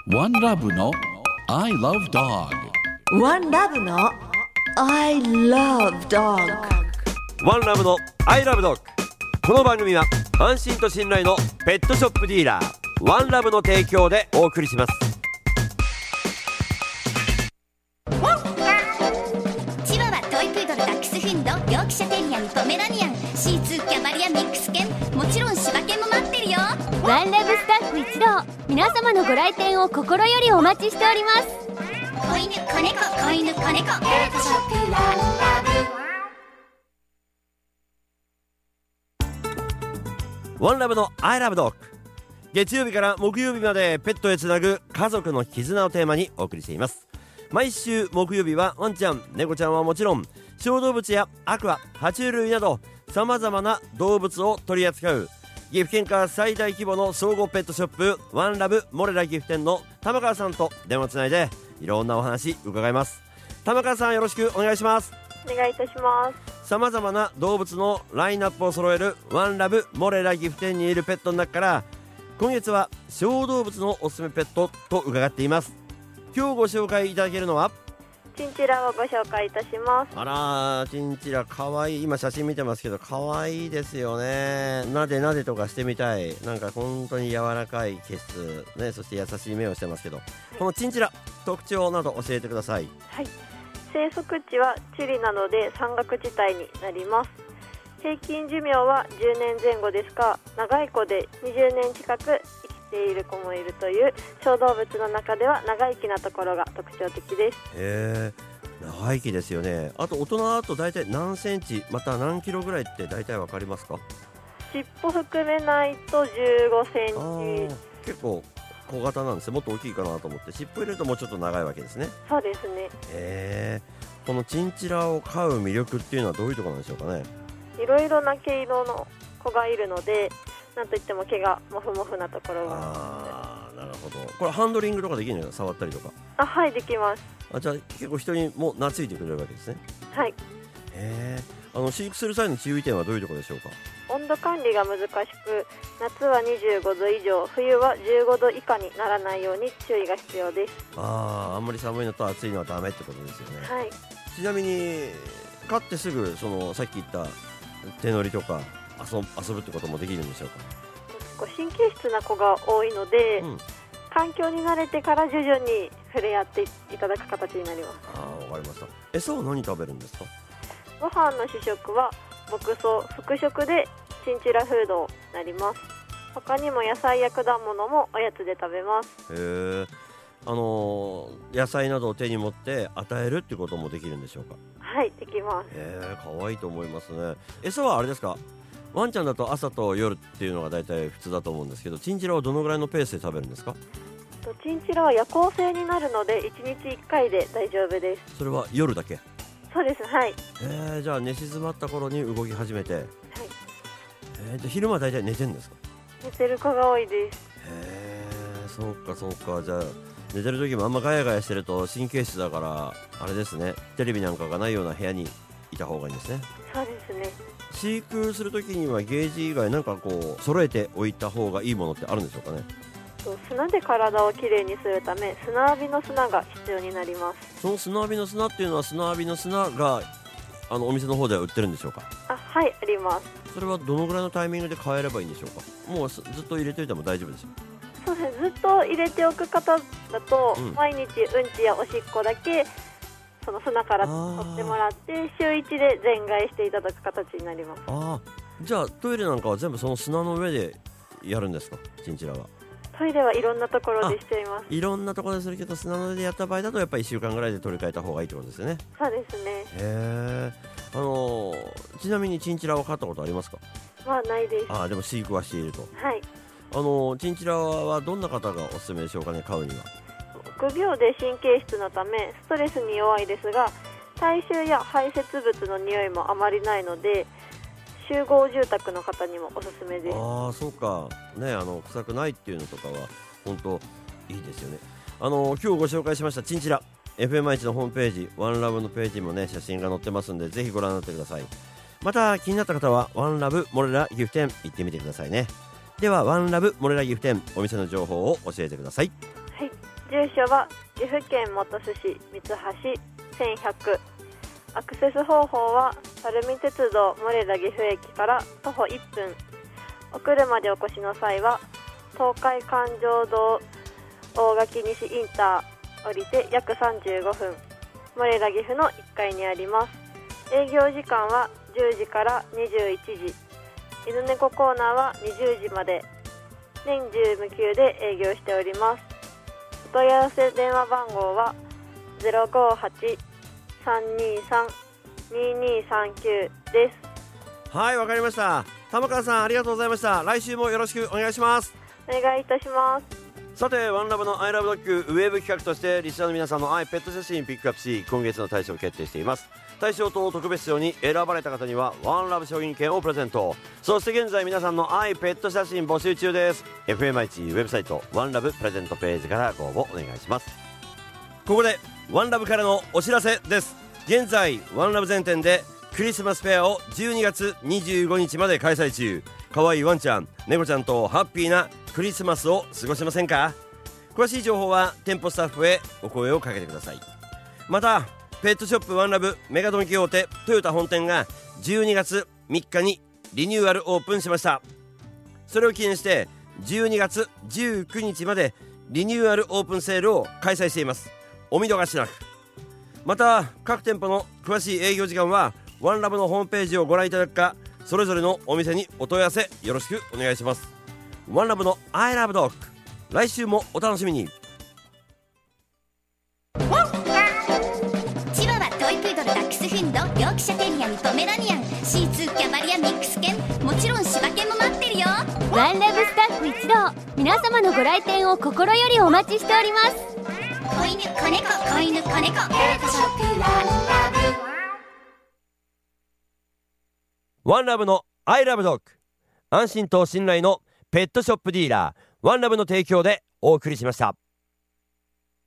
ワンラブの I love dog。 ワンラブの I love dog。 ワンラブの I love dog。 この番組は安心と信頼のペットショップディーラーワンラブの提供でお送りします。 チワワ、トイプードル、ダックスフンド、ヨークシャテリアにポメラニアン、シーツー、キャバリア、ミックス犬、もちろん柴犬も待ってるよ。 ワンラブスタッフ一同、皆様のご来店を心よりお待ちしております。 子犬、子猫、子犬、子猫、ペットショップワンラワンラブの I love dog。 月曜日から木曜日までペットへつなぐ家族の絆をテーマにお送りしています。毎週木曜日はワンちゃん、猫ちゃんはもちろん小動物やアクア、爬虫類などさまざまな動物を取り扱う岐阜県下最大規模の総合ペットショップワンラブモレラ岐阜店の玉川さんと電話つないでいろんなお話伺います。玉川さん、よろしくお願いします。 お願いいたします。 さまざまな動物のラインナップを揃えるワンラブモレラ岐阜店にいるペットの中から今月は小動物のおすすめペットと伺っています。今日ご紹介いただけるのはチンチラをご紹介いたします。 あらー、チンチラかわいい。今写真見てますけどかわいいですよね。なでなでとかしてみたい。なんか本当に柔らかい毛質、ね、そして優しい目をしてますけど、このチンチラ特徴など教えてください。 はい、生息地はチリなので山岳地帯になります。平均寿命は10年前後ですが、長い子で20年近く生きている子もいるという小動物の中では長生きなところが特徴的です。 長生きですよね。あと大人だと大体何センチまた何キロぐらいって大体わかりますか？ 尻尾含めないと15センチ。 結構小型なんですよ。もっと大きいかなと思って。尻尾入れるともうちょっと長いわけですね。 そうですね。 このチンチラを飼う魅力っていうのはどういうところなんでしょうかね？ いろいろな毛色の子がいるので、なんといっても毛がモフモフなところが。 なるほど。これハンドリングとかできるのか、触ったりとか？ はい、できます。 じゃあ結構人にも懐いてくれるわけですね。 はい。 飼育する際の注意点はどういうところでしょうか？ 温度管理が難しく、夏は25度以上、冬は15度以下にならないように注意が必要です。あんまり寒いのと暑いのはダメってことですよね。 はい。 ちなみに飼ってすぐさっき言った手乗りとか遊ぶってこともできるんでしょうか？ 神経質な子が多いので、環境に慣れてから徐々に触れ合っていただく形になります。 わかりました。餌は何食べるんですか？ ご飯の主食は牧草、副食でチンチラフードになります。他にも野菜や果物もおやつで食べます。 野菜などを手に持って与えるってこともできるんでしょうか？ はい、できます。 かわいいと思いますね。餌はあれですか？ワンちゃんだと朝と夜っていうのが大体普通だと思うんですけど、チンチラはどのぐらいのペースで食べるんですか？ チンチラは夜行性になるので1日1回で大丈夫です。 それは夜だけ？ そうです。はい。 じゃあ寝静まった頃に動き始めて、はい。昼間は大体寝てるんですか？ 寝てる子が多いです。 そうか。じゃあ寝てる時もあんまガヤガヤしてると神経質だからあれですね、テレビなんかがないような部屋にいた方がいいんですね。 そうですね。 飼育する時にはゲージ以外なんかこう揃えておいた方がいいものってあるんでしょうかね？ 砂で体をきれいにするため砂浴びの砂が必要になります。 その砂浴びの砂っていうのは砂浴びの砂がお店の方では売ってるんでしょうか？はい、 あります。 それはどのぐらいのタイミングで変えればいいんでしょうか？もうずっと入れておいても大丈夫ですよ。 そうですね、ずっと入れておく方だと、毎日うんちやおしっこだけその砂から取ってもらって週1で全替えしていただく形になります。 じゃあトイレなんかは全部その砂の上でやるんですか？チンチラは。 トイレはいろんなところでしています。 いろんなところでするけど砂の上でやった場合だとやっぱり1週間ぐらいで取り替えた方がいいってことですよね。 そうですね。 ちなみにチンチラを飼ったことありますか？ ないです。 でも飼育はしていると。 はい。 チンチラはどんな方がおすすめでしょうかね、飼うには？ 臆病で神経質のためストレスに弱いですが、体臭や排泄物の匂いもあまりないので集合住宅の方にもおすすめです。 そうかね。臭くないっていうのとかは本当いいですよね。今日ご紹介しましたチンチラ、 FM1 のホームページワンラブのページにもね写真が載ってますんでぜひご覧になってください。また気になった方はワンラブモレラ岐阜店行ってみてくださいね。ではワンラブモレラ岐阜店お店の情報を教えてください。 はい、住所は岐阜県本巣市三橋1100。アクセス方法は垂水鉄道モレラ岐阜駅から徒歩1分。お車でお越しの際は東海環状道大垣西インター降りて約35分、モレラ岐阜の1階にあります。営業時間は10時から21時、犬猫コーナーは20時まで、年中無休で営業しております。お問い合わせ電話番号は 058-323-2239 です。 はい、わかりました。玉川さん、ありがとうございました。来週もよろしくお願いします。 お願いいたします。 さて、ワンラブの I love dog ウェブ企画としてリスナーの皆さんの愛ペット写真ピックアップし、今月の大賞を決定しています。大賞と特別賞に選ばれた方にはワンラブ商品券をプレゼント。そして現在皆さんの愛ペット写真募集中です。 FMI1 ウェブサイトワンラブプレゼントページからご応募お願いします。ここでワンラブからのお知らせです。現在ワンラブ全店でクリスマスフェアを12月25日まで開催中。かわいいワンちゃん、猫ちゃんとハッピーなクリスマスを過ごしませんか？詳しい情報は店舗スタッフへお声をかけてください。またペットショップワンラブメガドンキ大手トヨタ本店が12月3日にリニューアルオープンしました。それを記念して12月19日までリニューアルオープンセールを開催しています。お見逃しなく。また各店舗の詳しい営業時間はワンラブのホームページをご覧いただくか、それぞれのお店にお問い合わせよろしくお願いします。ワンラブの I love dog、 来週もお楽しみに。 チワワ、トイプードル、ダックスフンド、ヨークシャテリアにポメラニアン、シーツー、キャバリア、ミックス犬、もちろん柴犬も待ってるよ。 ワンラブスタッフ一同、皆様のご来店を心よりお待ちしております。 子犬、子猫、子犬、子猫、ペットショップワンラブ。 ワンラブの I love dog、 安心と信頼のペットショップディーラーワンラブの提供でお送りしました。